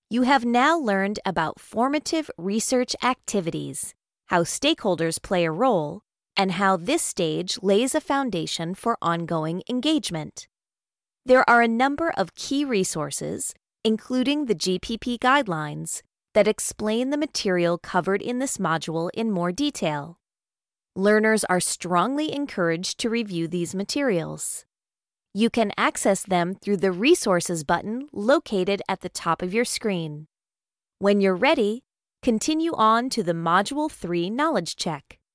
You have now learned about formative research activities, how stakeholders play a role, and how this stage lays a foundation for ongoing engagement. There are a number of key resources, including the GPP guidelines, that explain the material covered in this module in more detail. Learners are strongly encouraged to review these materials. You can access them through the Resources button located at the top of your screen. When you're ready, continue on to the Module 3 Knowledge Check.